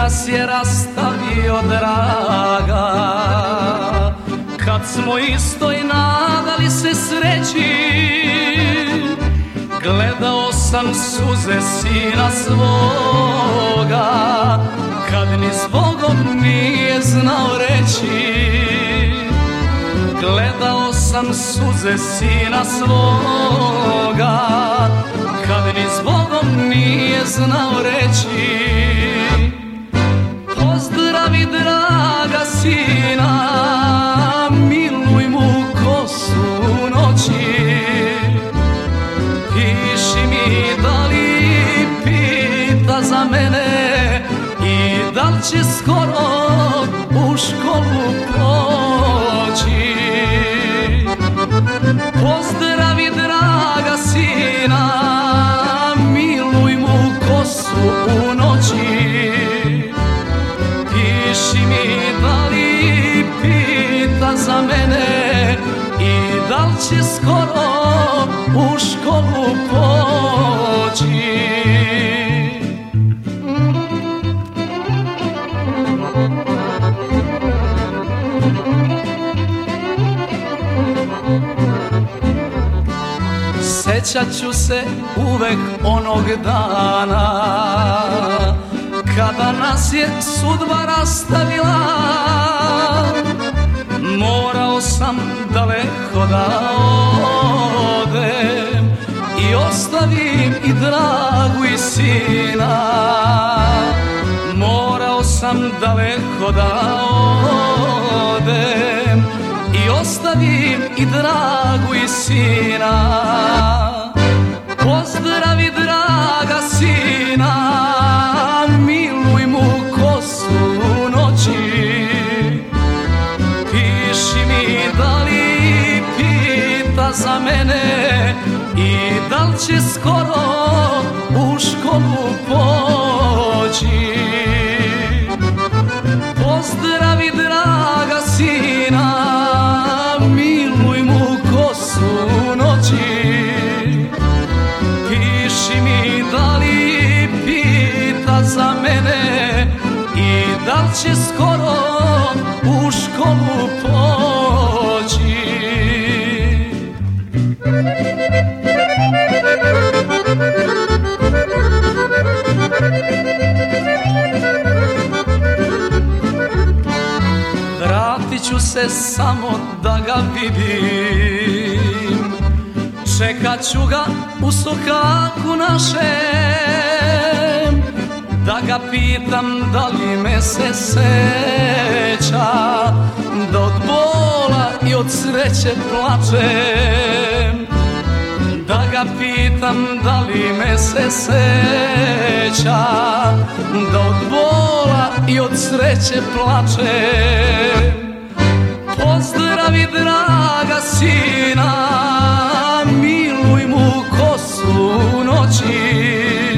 nas je rastavio, draga, kad smo isto i nadali se sreći. Gledao sam suze sina svoga, kad ni zbogom nije znao reći. Gledao sam suze sina svoga, kad ni zbogom nije znao reći. Pozdravi draga sina, miluj mu kosu noći. Piši mi da li pita za mene i da li će skoro u školu poći. Pozdravi draga sina, miluj mu kosu u noći. Piši mi da li pita za mene i da li će skoro u školu poći. Sjećat ću se uvek onog dana kada nas je sudba rastavila. Morao sam daleko da odem i ostavim i dragu i sina. Morao sam daleko da odem i ostavim i dragu i sina. Pozdravi draga sina, miluj mu kosu noći. Piši mi da li pita za mene i da li će skoro u školu poći. Pozdravi draga sina, miluj mu kosu noći. Piši mi da li pita za mene i da li će skoro u školu poći. Vratit ću se samo da ga vidim, čekat ću ga u sokaku našem, da ga pitam da li me se seća, da od bola i od sreće plačem. Da ga pitam da li me se seća, da od bola i od sreće plačem. Pozdravi draga sina, miluj mu kosu noći.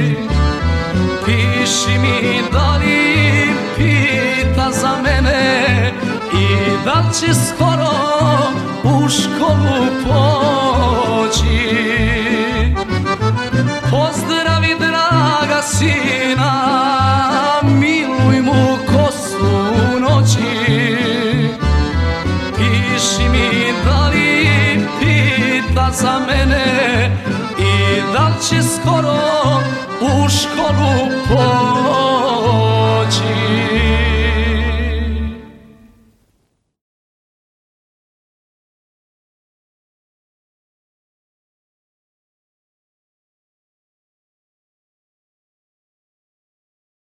Piši mi da li pita za mene i da li će skoro u školu poći. Pozdravi draga sina, miluj mu kosu noći. Piši mi da li pita za mene i da li će skoro u školu poći.